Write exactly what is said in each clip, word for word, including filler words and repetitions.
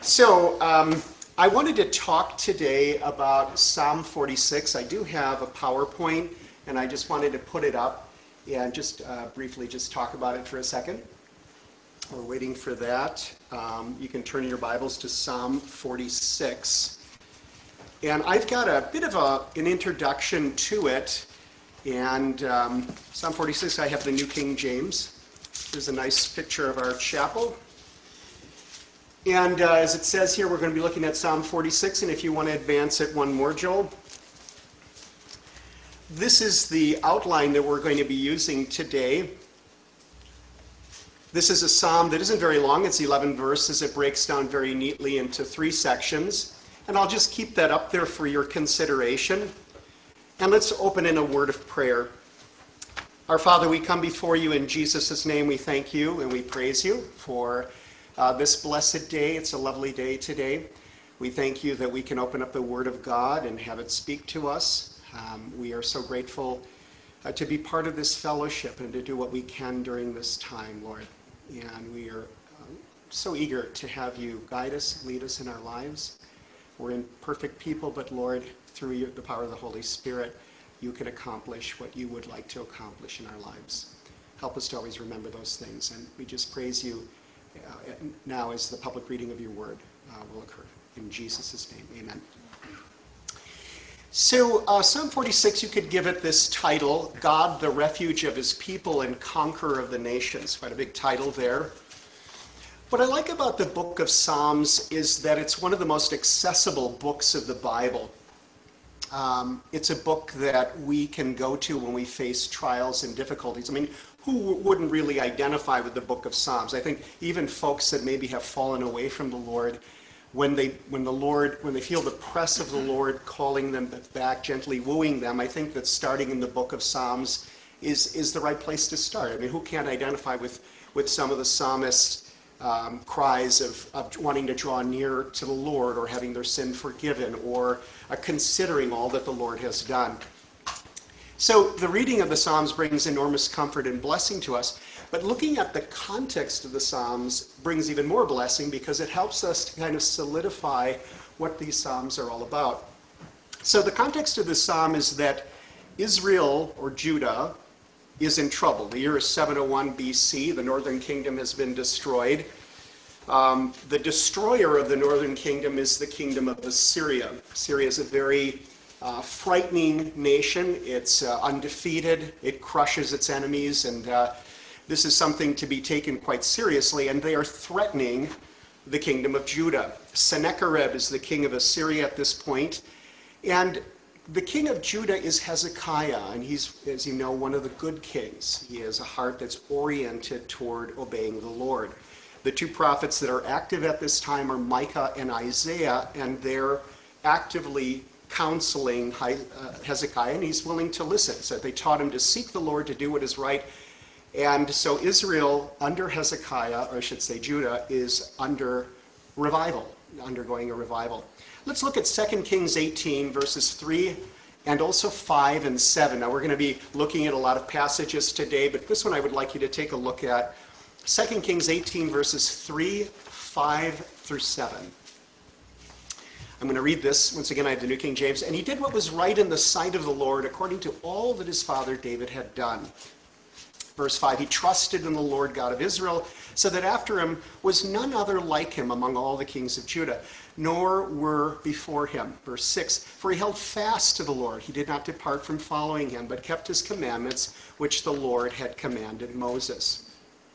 So um, I wanted to talk today about Psalm forty-six. I do have a PowerPoint, and I just wanted to put it up and just uh, briefly just talk about it for a second. We're waiting for that. Um, you can turn your Bibles to Psalm forty-six. And I've got a bit of a, an introduction to it. And um, Psalm forty-six, I have the New King James. Here's a nice picture of our chapel. And uh, as it says here, we're going to be looking at Psalm forty-six. And if you want to advance it one more, Joel. This is the outline that we're going to be using today. This is a psalm that isn't very long. It's eleven verses. It breaks down very neatly into three sections. And I'll just keep that up there for your consideration. And let's open in a word of prayer. Our Father, we come before you in Jesus' name. We thank you and we praise you for uh, this blessed day. It's a lovely day today. We thank you that we can open up the Word of God and have it speak to us. Um, we are so grateful uh, to be part of this fellowship and to do what we can during this time, Lord. And we are uh, so eager to have you guide us, lead us in our lives. We're imperfect people, but Lord, through you, the power of the Holy Spirit, you can accomplish what you would like to accomplish in our lives. Help us to always remember those things. And we just praise you uh, now as the public reading of your word uh, will occur. In Jesus' name, amen. So uh, Psalm forty-six, you could give it this title, God, the refuge of his people and conqueror of the nations. Quite a big title there. What I like about the book of Psalms is that it's one of the most accessible books of the Bible. Um, it's a book that we can go to when we face trials and difficulties. I mean, who wouldn't really identify with the book of Psalms? I think even folks that maybe have fallen away from the Lord, when they when the Lord when they feel the press of the Lord calling them back, gently wooing them, I think that starting in the book of Psalms is is the right place to start. I mean, who can't identify with with some of the psalmists' Um, cries of, of wanting to draw near to the Lord, or having their sin forgiven, or uh, considering all that the Lord has done. So the reading of the Psalms brings enormous comfort and blessing to us, but looking at the context of the Psalms brings even more blessing, because it helps us to kind of solidify what these Psalms are all about. So the context of this Psalm is that Israel, or Judah, is in trouble. The year is seven oh one B C. The northern kingdom has been destroyed. Um, the destroyer of the northern kingdom is the kingdom of Assyria. Assyria is a very uh, frightening nation. It's uh, undefeated. It crushes its enemies, and uh, this is something to be taken quite seriously, and they are threatening the kingdom of Judah. Sennacherib is the king of Assyria at this point, and the king of Judah is Hezekiah, and he's, as you know, one of the good kings. He has a heart that's oriented toward obeying the Lord. The two prophets that are active at this time are Micah and Isaiah, and they're actively counseling Hezekiah, and he's willing to listen. So they taught him to seek the Lord, to do what is right. And so Israel, under Hezekiah, or I should say Judah, is under revival, undergoing a revival. Let's look at Second Kings eighteen, verses three, and also five and seven. Now, we're going to be looking at a lot of passages today, but this one I would like you to take a look at. Second Kings eighteen, verses three, five through seven. I'm going to read this. Once again, I have the New King James. And he did what was right in the sight of the Lord, according to all that his father David had done. Verse five, he trusted in the Lord God of Israel, so that after him was none other like him among all the kings of Judah, nor were before him. Verse six, for he held fast to the Lord. He did not depart from following him, but kept his commandments, which the Lord had commanded Moses.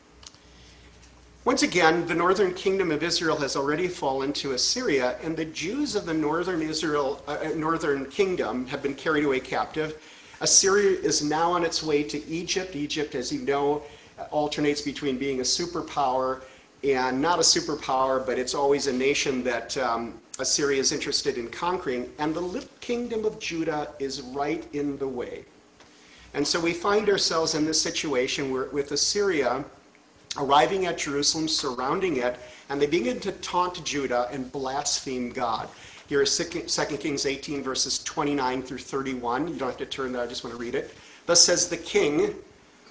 Once again, the northern kingdom of Israel has already fallen to Assyria, and the Jews of the northern Israel, uh, northern kingdom have been carried away captive. Assyria is now on its way to Egypt. Egypt, as you know, alternates between being a superpower and not a superpower, but it's always a nation that um, Assyria is interested in conquering. And the little kingdom of Judah is right in the way. And so we find ourselves in this situation where, with Assyria arriving at Jerusalem, surrounding it, and they begin to taunt Judah and blaspheme God. Here is Second Kings eighteen, verses twenty-nine through thirty-one. You don't have to turn there, I just want to read it. Thus says the king,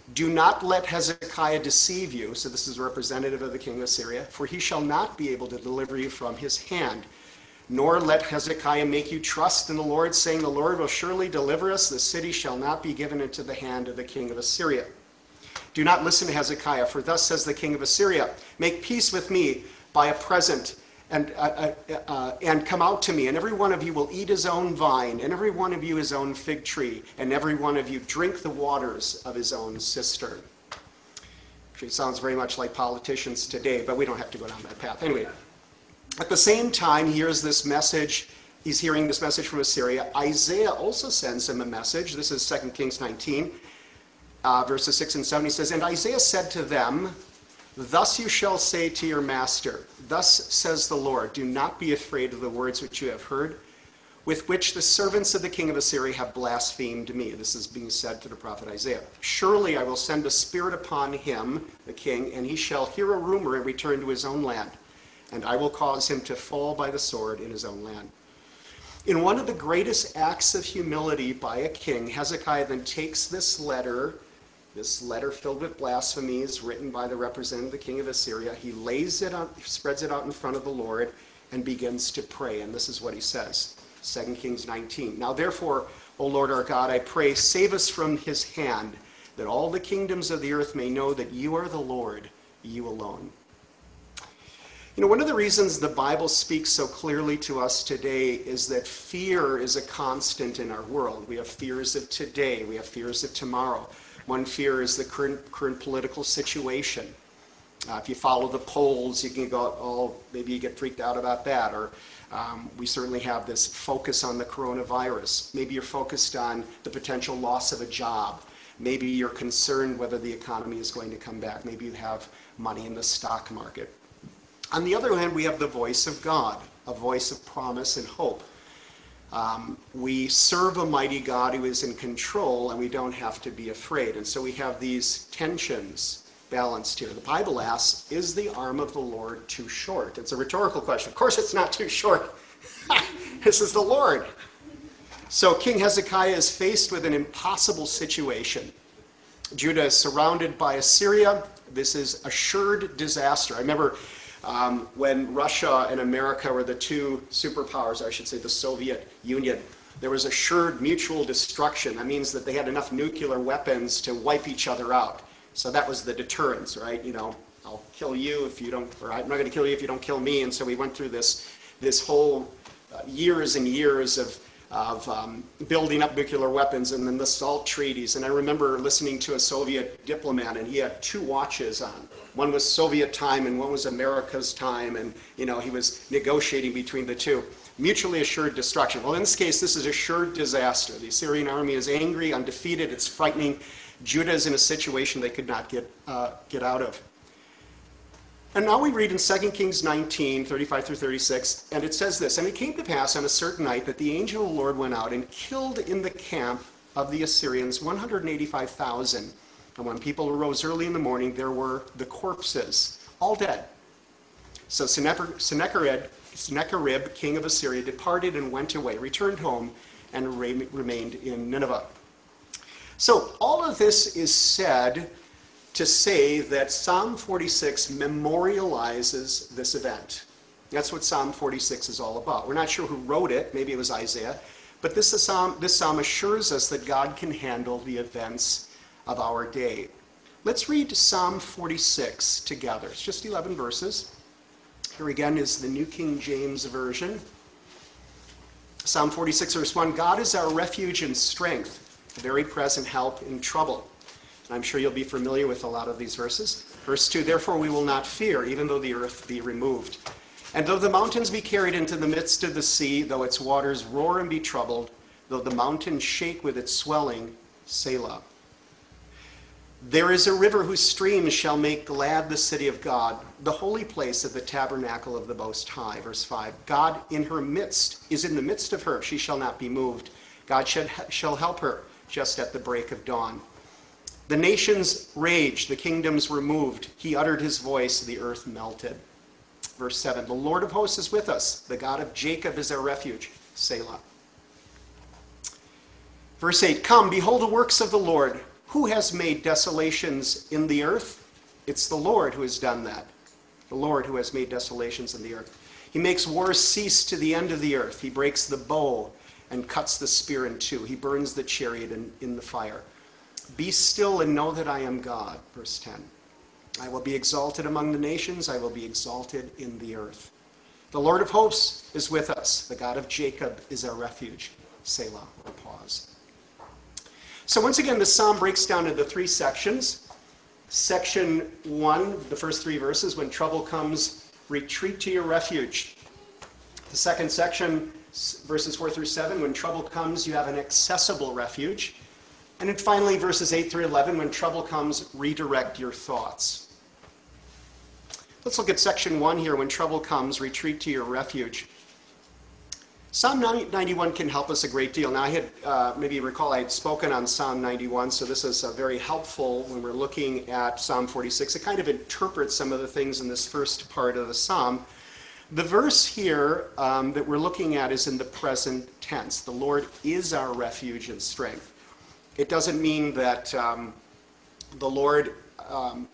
Do not let Hezekiah deceive you. So this is a representative of the king of Assyria. For he shall not be able to deliver you from his hand. Nor let Hezekiah make you trust in the Lord, saying, the Lord will surely deliver us. The city shall not be given into the hand of the king of Assyria. Do not listen to Hezekiah, for thus says the king of Assyria, make peace with me by a present, and, uh, uh, uh, and come out to me, and every one of you will eat his own vine, and every one of you his own fig tree, and every one of you drink the waters of his own cistern. Actually, it sounds very much like politicians today, but we don't have to go down that path. Anyway, at the same time, he hears this message. He's hearing this message from Assyria. Isaiah also sends him a message. This is Second Kings nineteen, uh, verses six and seven. He says, and Isaiah said to them, thus you shall say to your master, thus says the Lord, do not be afraid of the words which you have heard, with which the servants of the king of Assyria have blasphemed me. This is being said to the prophet Isaiah. Surely I will send a spirit upon him, the king, and he shall hear a rumor and return to his own land. And I will cause him to fall by the sword in his own land. In one of the greatest acts of humility by a king, Hezekiah then takes this letter, this letter filled with blasphemies written by the representative of the king of Assyria. He lays it out, spreads it out in front of the Lord and begins to pray. And this is what he says, Second Kings nineteen. Now therefore, O Lord our God, I pray, save us from his hand, that all the kingdoms of the earth may know that you are the Lord, you alone. You know, one of the reasons the Bible speaks so clearly to us today is that fear is a constant in our world. We have fears of today. We have fears of tomorrow. One fear is the current, current political situation. Uh, if you follow the polls, you can go, oh, maybe you get freaked out about that. Or um, we certainly have this focus on the coronavirus. Maybe you're focused on the potential loss of a job. Maybe you're concerned whether the economy is going to come back. Maybe you have money in the stock market. On the other hand, we have the voice of God, a voice of promise and hope. Um, we serve a mighty God who is in control, and we don't have to be afraid. And so we have these tensions balanced here. The Bible asks, is the arm of the Lord too short? It's a rhetorical question. Of course it's not too short. This is the Lord. So King Hezekiah is faced with an impossible situation. Judah is surrounded by Assyria. This is assured disaster. I remember Um, when Russia and America were the two superpowers, I should say the Soviet Union, there was assured mutual destruction. That means that they had enough nuclear weapons to wipe each other out. So that was the deterrence, right? You know, I'll kill you if you don't, or I'm not going to kill you if you don't kill me. And so we went through this, this whole uh, years and years of, of um, building up nuclear weapons, and then the SALT treaties. And I remember listening to a Soviet diplomat, and he had two watches on. One was Soviet time and one was America's time, and you know he was negotiating between the two. Mutually assured destruction. Well, in this case, this is assured disaster. The Assyrian army is angry, undefeated, it's frightening. Judah is in a situation they could not get, uh, get out of. And now we read in Second Kings nineteen, thirty-five through thirty-six, and it says this, and it came to pass on a certain night that the angel of the Lord went out and killed in the camp of the Assyrians one hundred eighty-five thousand. And when people arose early in the morning, there were the corpses, all dead. So Sennacherib, Sennacherib, king of Assyria, departed and went away, returned home, and re- remained in Nineveh. So all of this is said to say that Psalm forty-six memorializes this event. That's what Psalm forty-six is all about. We're not sure who wrote it. Maybe it was Isaiah. But this, is psalm, this psalm assures us that God can handle the events of our day. Let's read Psalm forty-six together. It's just eleven verses. Here again is the New King James Version. Psalm forty-six, verse one, God is our refuge and strength, a very present help in trouble. And I'm sure you'll be familiar with a lot of these verses. Verse two, therefore we will not fear, even though the earth be removed. And though the mountains be carried into the midst of the sea, though its waters roar and be troubled, though the mountains shake with its swelling, Selah. There is a river whose streams shall make glad the city of God, the holy place of the tabernacle of the Most High. Verse five, God in her midst is in the midst of her. She shall not be moved. God shall help her just at the break of dawn. The nations raged, the kingdoms were moved. He uttered his voice, the earth melted. Verse seven, the Lord of hosts is with us. The God of Jacob is our refuge. Selah. Verse eight, come, behold the works of the Lord, Who has made desolations in the earth? It's the Lord who has done that. The Lord who has made desolations in the earth. He makes wars cease to the end of the earth. He breaks the bow and cuts the spear in two. He burns the chariot in, in the fire. Be still and know that I am God. Verse ten. I will be exalted among the nations. I will be exalted in the earth. The Lord of hosts is with us. The God of Jacob is our refuge. Selah, or pause. So once again, the psalm breaks down into three sections. Section one, the first three verses, when trouble comes, retreat to your refuge. The second section, verses four through seven, when trouble comes, you have an accessible refuge. And then finally, verses eight through eleven, when trouble comes, redirect your thoughts. Let's look at section one here. When trouble comes, retreat to your refuge. Psalm ninety-one can help us a great deal. Now, I had, uh, maybe you recall, I had spoken on Psalm ninety-one, so this is uh, very helpful when we're looking at Psalm forty-six. It kind of interprets some of the things in this first part of the psalm. The verse here um, that we're looking at is in the present tense. The Lord is our refuge and strength. It doesn't mean that um, the Lord um,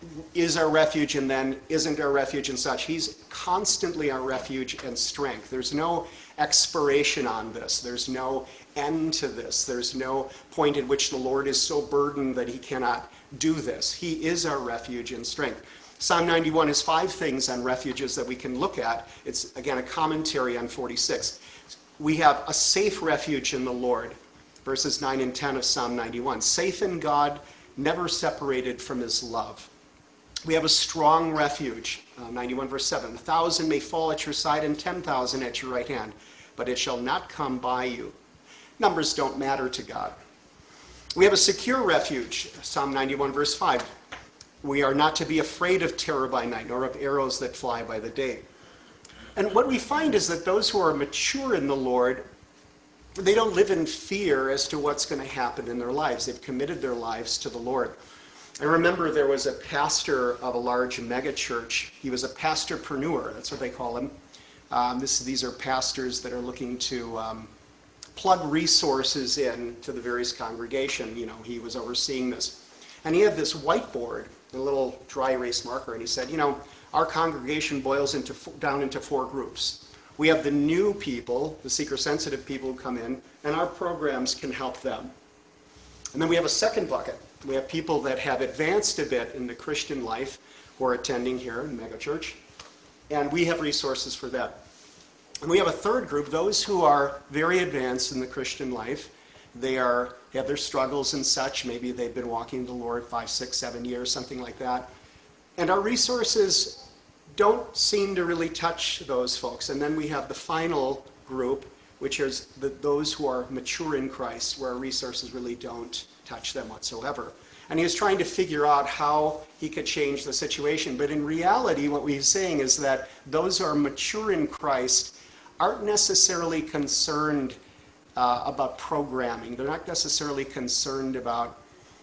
is our refuge and then isn't our refuge and such. He's constantly our refuge and strength. There's no expiration on this. There's no end to this. There's no point at which the Lord is so burdened that he cannot do this. He is our refuge and strength. Psalm ninety-one has five things on refuges that we can look at. It's, again, a commentary on forty-six. We have a safe refuge in the Lord, verses nine and ten of Psalm ninety-one. Safe in God, never separated from his love. We have a strong refuge, uh, ninety-one verse seven. A thousand may fall at your side and ten thousand at your right hand, but it shall not come by you. Numbers don't matter to God. We have a secure refuge, Psalm ninety-one verse five. We are not to be afraid of terror by night, nor of arrows that fly by the day. And what we find is that those who are mature in the Lord, they don't live in fear as to what's going to happen in their lives. They've committed their lives to the Lord. I remember there was a pastor of a large megachurch. He was a pastorpreneur, that's what they call him. Um, this, these are pastors that are looking to um, plug resources in to the various congregation. You know, he was overseeing this. And he had this whiteboard, a little dry erase marker, and he said, you know, our congregation boils into down into four groups. We have the new people, the seeker-sensitive people who come in, and our programs can help them. And then we have a second bucket. We have people that have advanced a bit in the Christian life who are attending here in megachurch, and we have resources for them. And we have a third group, those who are very advanced in the Christian life. They are have their struggles and such. Maybe they've been walking the Lord five, six, seven years, something like that. And our resources don't seem to really touch those folks. And then we have the final group, which is the, those who are mature in Christ, where our resources really don't touch them whatsoever. And he was trying to figure out how he could change the situation. But in reality, what he's saying is that those who are mature in Christ aren't necessarily concerned uh, about programming. They're not necessarily concerned about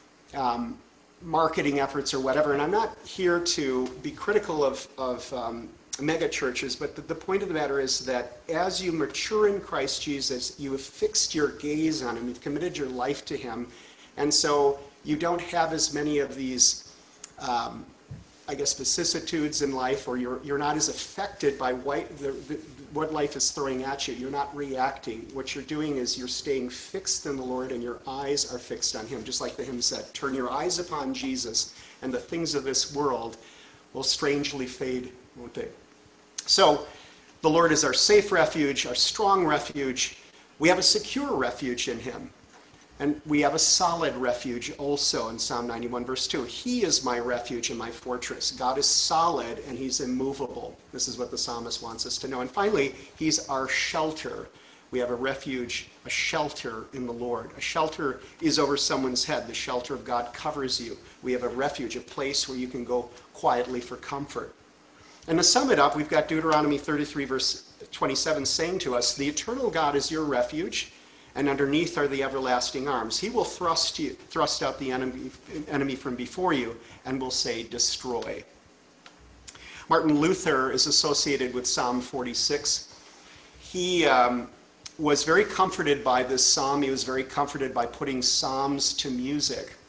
um, marketing efforts or whatever. And I'm not here to be critical of, of um, mega churches, but the, the point of the matter is that as you mature in Christ Jesus, you have fixed your gaze on him, you've committed your life to him, and so you don't have as many of these, um, I guess, vicissitudes in life, or you're, you're not as affected by what, the, the, what life is throwing at you. You're not reacting. What you're doing is you're staying fixed in the Lord, and your eyes are fixed on him, just like the hymn said, turn your eyes upon Jesus, and the things of this world will strangely fade, won't they? So the Lord is our safe refuge, our strong refuge. We have a secure refuge in him. And we have a solid refuge also in Psalm ninety-one, verse two. He is my refuge and my fortress. God is solid and he's immovable. This is what the psalmist wants us to know. And finally, he's our shelter. We have a refuge, a shelter in the Lord. A shelter is over someone's head. The shelter of God covers you. We have a refuge, a place where you can go quietly for comfort. And to sum it up, we've got Deuteronomy thirty-three, verse twenty-seven saying to us, the eternal God is your refuge, and underneath are the everlasting arms. He will thrust you, thrust out the enemy, enemy from before you, and will say, destroy. Martin Luther is associated with Psalm forty-six. He um, was very comforted by this psalm. He was very comforted by putting psalms to music.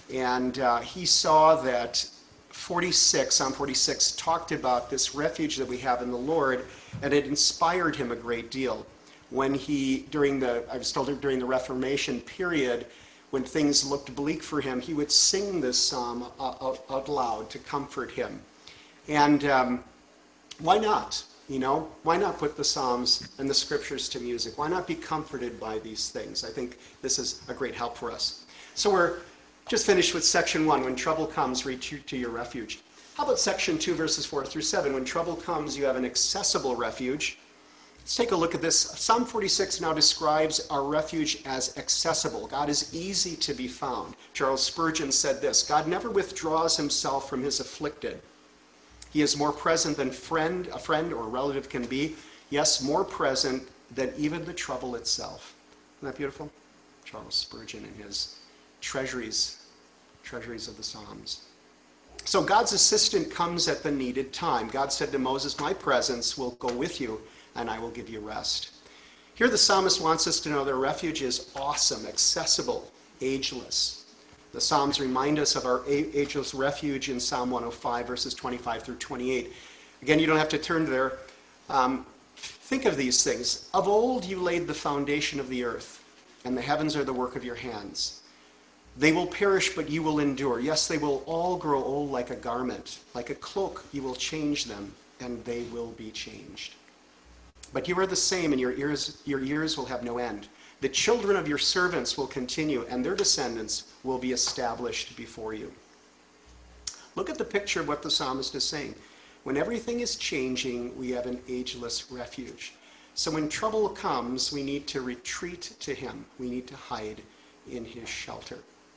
And uh, he saw that forty-six, Psalm forty-six talked about this refuge that we have in the Lord, and it inspired him a great deal. When he, during the, I was told during the Reformation period, when things looked bleak for him, he would sing this psalm out, out loud to comfort him. And um, why not? You know, why not put the Psalms and the scriptures to music? Why not be comforted by these things? I think this is a great help for us. So we're just finished with section one. When trouble comes, retreat to your refuge. How about section two, verses four through seven? When trouble comes, you have an accessible refuge. Let's take a look at this. Psalm forty-six now describes our refuge as accessible. God is easy to be found. Charles Spurgeon said this: God never withdraws himself from his afflicted. He is more present than friend, a friend or relative can be. Yes, more present than even the trouble itself. Isn't that beautiful? Charles Spurgeon in his treasuries, treasuries of the Psalms. So God's assistant comes at the needed time. God said to Moses, my presence will go with you, and I will give you rest. Here the psalmist wants us to know their refuge is awesome, accessible, ageless. The Psalms remind us of our ageless refuge in Psalm one oh five, verses twenty-five through twenty-eight. Again, you don't have to turn there. Um, think of these things. Of old you laid the foundation of the earth, and the heavens are the work of your hands. They will perish, but you will endure. Yes, they will all grow old like a garment. Like a cloak, you will change them, and they will be changed. But you are the same, and your years, your years will have no end. The children of your servants will continue, and their descendants will be established before you. Look at the picture of what the psalmist is saying. When everything is changing, we have an ageless refuge. So when trouble comes, we need to retreat to him. We need to hide in his shelter.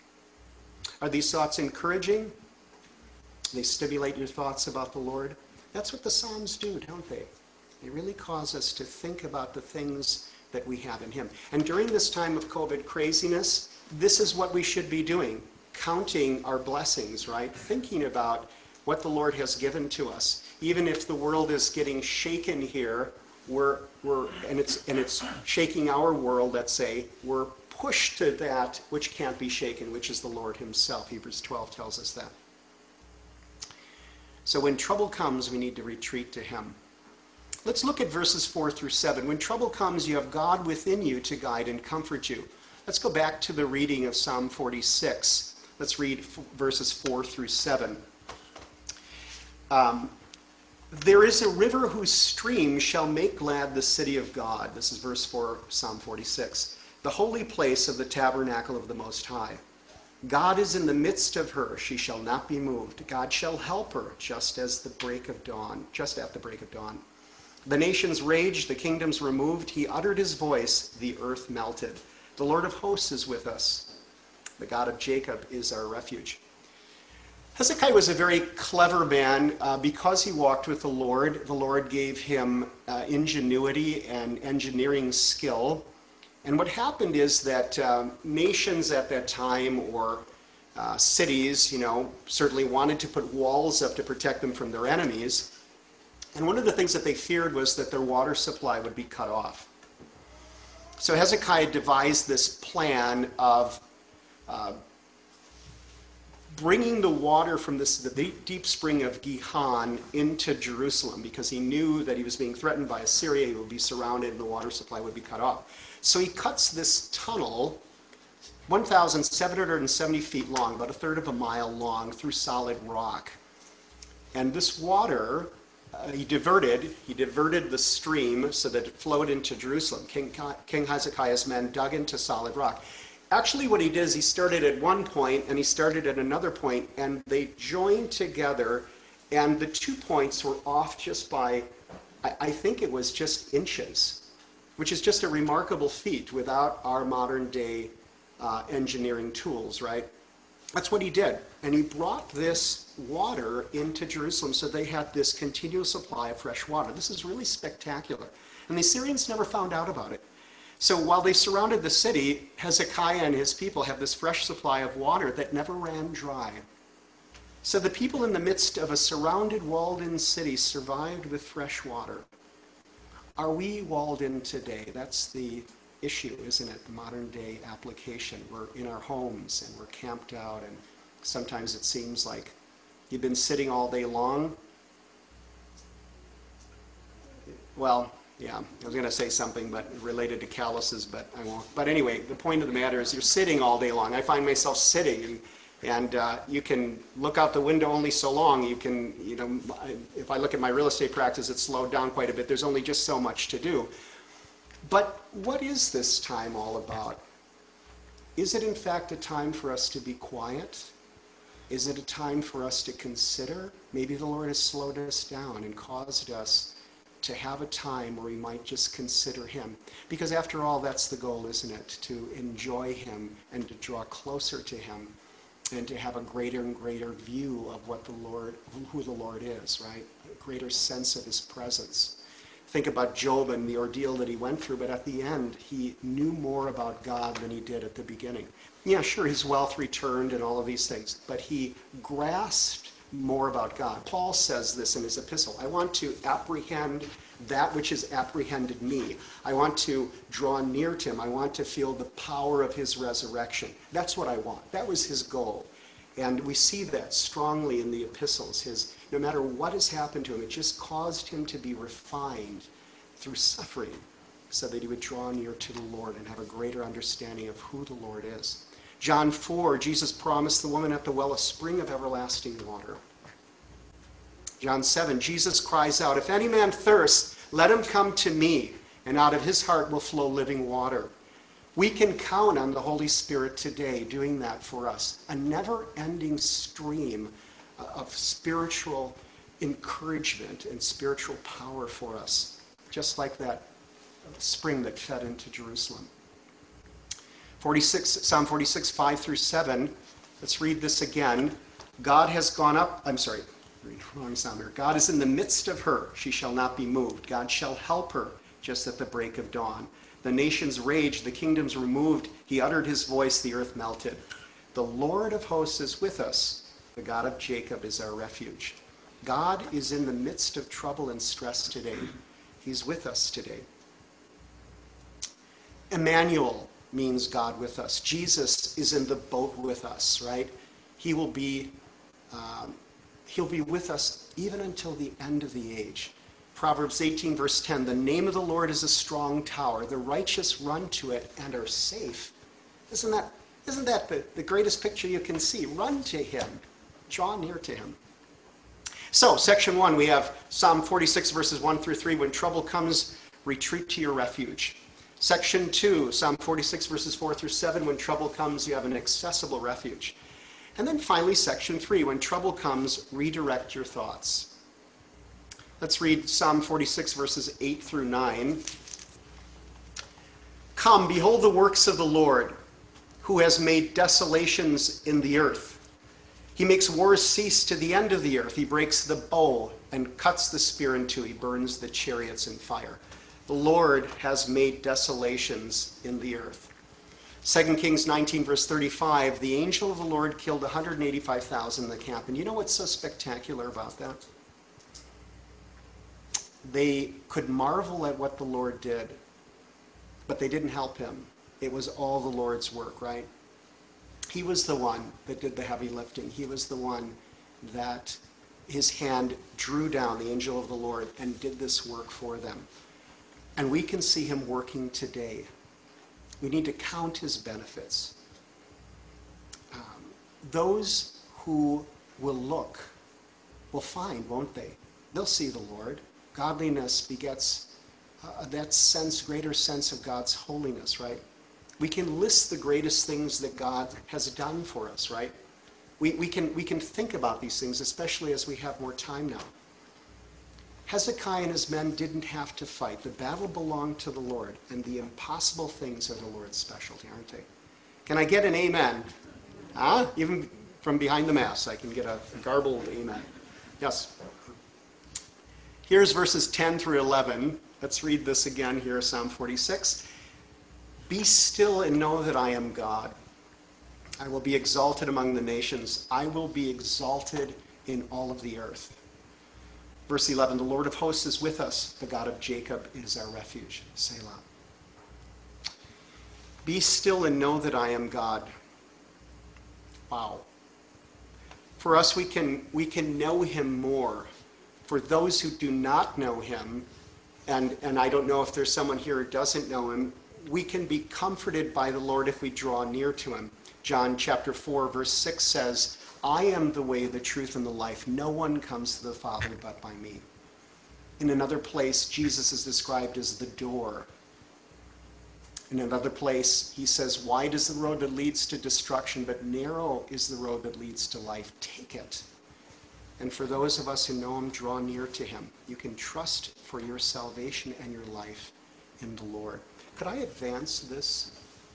Are these thoughts encouraging? They stimulate your thoughts about the Lord? That's what the Psalms do, don't they? They really cause us to think about the things that we have in him. And during this time of COVID craziness, this is what we should be doing. Counting our blessings, right? Thinking about what the Lord has given to us. Even if the world is getting shaken here, we're, we're, and it's, and it's shaking our world, let's say, we're pushed to that which can't be shaken, which is the Lord himself. Hebrews twelve tells us that. So when trouble comes, we need to retreat to him. Let's look at verses four through seven. When trouble comes, you have God within you to guide and comfort you. Let's go back to the reading of Psalm forty-six. Let's read f- verses four through seven. Um, there is a river whose stream shall make glad the city of God. This is verse four, Psalm forty-six. The holy place of the tabernacle of the Most High. God is in the midst of her, she shall not be moved. God shall help her just as the break of dawn, just at the break of dawn. The nations raged, the kingdoms were moved. He uttered his voice, the earth melted. The Lord of hosts is with us. The God of Jacob is our refuge. Hezekiah was a very clever man. Uh, because he walked with the Lord, the Lord gave him uh, ingenuity and engineering skill. And what happened is that uh, nations at that time, or uh, cities, you know, certainly wanted to put walls up to protect them from their enemies. And one of the things that they feared was that their water supply would be cut off. So Hezekiah devised this plan of uh, bringing the water from this, the deep spring of Gihon into Jerusalem, because he knew that he was being threatened by Assyria. He would be surrounded and the water supply would be cut off. So he cuts this tunnel, one thousand seven hundred seventy feet long, about a third of a mile long, through solid rock. And this water, uh, he diverted, he diverted the stream so that it flowed into Jerusalem. King, King Hezekiah's men dug into solid rock. Actually, what he did is he started at one point and he started at another point, and they joined together, and the two points were off just by, I, I think it was just inches, which is just a remarkable feat without our modern day uh, engineering tools, right? That's what he did. And he brought this water into Jerusalem, so they had this continual supply of fresh water. This is really spectacular. And the Assyrians never found out about it. So while they surrounded the city, Hezekiah and his people have this fresh supply of water that never ran dry. So the people in the midst of a surrounded, walled-in city survived with fresh water. Are we walled in today? That's the issue, isn't it? The modern day application. We're in our homes and we're camped out, and Sometimes it seems like you've been sitting all day long. Well, yeah, I was going to say something but related to calluses, but I won't. But anyway, the point of the matter is you're sitting all day long. I find myself sitting, and, and uh, you can look out the window only so long. You can, you know, if I look at my real estate practice, it's slowed down quite a bit. There's only just so much to do. But what is this time all about? Is it in fact a time for us to be quiet? Is it a time for us to consider? Maybe the Lord has slowed us down and caused us to have a time where we might just consider him. Because after all, that's the goal, isn't it? To enjoy him and to draw closer to him and to have a greater and greater view of what the Lord, who the Lord is, right? A greater sense of his presence. Think about Job and the ordeal that he went through, but at the end, he knew more about God than he did at the beginning. Yeah, sure, his wealth returned and all of these things, but he grasped more about God. Paul says this in his epistle. I want to apprehend that which has apprehended me. I want to draw near to him. I want to feel the power of his resurrection. That's what I want. That was his goal. And we see that strongly in the epistles. His, no matter what has happened to him, it just caused him to be refined through suffering so that he would draw near to the Lord and have a greater understanding of who the Lord is. John four, Jesus promised the woman at the well a spring of everlasting water. John seven, Jesus cries out, if any man thirst, let him come to me, and out of his heart will flow living water. We can count on the Holy Spirit today doing that for us. A never-ending stream of spiritual encouragement and spiritual power for us, just like that spring that fed into Jerusalem. forty-six, Psalm forty-six, five through seven. Let's read this again. God has gone up, I'm sorry, wrong psalm here. God is in the midst of her. She shall not be moved. God shall help her just at the break of dawn. The nations raged, the kingdoms removed. He uttered his voice, the earth melted. The Lord of hosts is with us. The God of Jacob is our refuge. God is in the midst of trouble and stress today. He's with us today. Emmanuel means God with us. Jesus is in the boat with us, right? He will be, um, he'll be with us even until the end of the age. Proverbs eighteen, verse ten, the name of the Lord is a strong tower. The righteous run to it and are safe. Isn't that, isn't that the, the greatest picture you can see? Run to him. Draw near to him. So, section one, we have Psalm forty-six, verses one through three. When trouble comes, retreat to your refuge. Section two, Psalm forty-six, verses four through seven. When trouble comes, you have an accessible refuge. And then finally, section three, when trouble comes, redirect your thoughts. Let's read Psalm forty-six, verses eight through nine. Come, behold the works of the Lord, who has made desolations in the earth. He makes wars cease to the end of the earth. He breaks the bow and cuts the spear in two. He burns the chariots in fire. The Lord has made desolations in the earth. Second Kings nineteen, verse thirty-five, the angel of the Lord killed one hundred eighty-five thousand in the camp. And you know what's so spectacular about that? They could marvel at what the Lord did, but they didn't help him. It was all the Lord's work, right? He was the one that did the heavy lifting. He was the one that his hand drew down, the angel of the Lord, and did this work for them. And we can see him working today. We need to count his benefits. Um, those who will look will find, won't they? They'll see the Lord. Godliness begets uh, that sense, greater sense of God's holiness, right? We can list the greatest things that God has done for us, right? We, we, can, we can think about these things, especially as we have more time now. Hezekiah and his men didn't have to fight. The battle belonged to the Lord, and the impossible things are the Lord's specialty, aren't they? Can I get an amen? Huh? Even from behind the mass, I can get a garbled amen. Yes. Here's verses ten through eleven. Let's read this again here, Psalm forty-six. Be still and know that I am God. I will be exalted among the nations. I will be exalted in all of the earth. Verse eleven, the Lord of hosts is with us. The God of Jacob is our refuge. Selah. Be still and know that I am God. Wow. For us, we can, we can know him more. For those who do not know him, and, and I don't know if there's someone here who doesn't know him, we can be comforted by the Lord if we draw near to him. John chapter four, verse six says, I am the way, the truth, and the life. No one comes to the Father but by me. In another place, Jesus is described as the door. In another place, he says, wide is the road that leads to destruction, but narrow is the road that leads to life. Take it. And for those of us who know him, draw near to him. You can trust for your salvation and your life in the Lord. Could I advance this?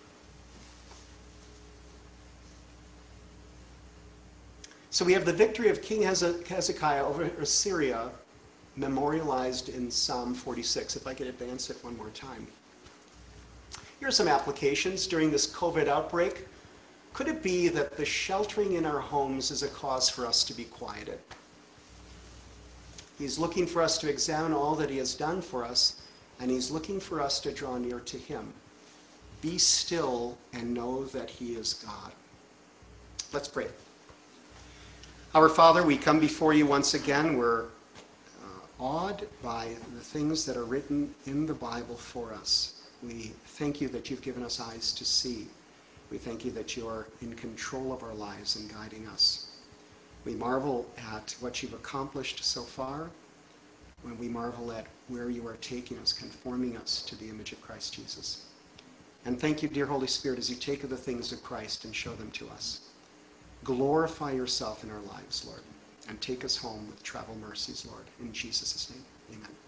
So we have the victory of King Hezekiah over Assyria memorialized in Psalm forty-six. If I could advance it one more time. Here are some applications during this COVID outbreak. Could it be that the sheltering in our homes is a cause for us to be quieted? He's looking for us to examine all that he has done for us, and he's looking for us to draw near to him. Be still and know that he is God. Let's pray. Our Father, we come before you once again. We're uh, awed by the things that are written in the Bible for us. We thank you that you've given us eyes to see. We thank you that you are in control of our lives and guiding us. We marvel at what you've accomplished so far, when we marvel at where you are taking us, conforming us to the image of Christ Jesus. And thank you, dear Holy Spirit, as you take of the things of Christ and show them to us. Glorify yourself in our lives, Lord, and take us home with travel mercies, Lord. In Jesus' name, amen.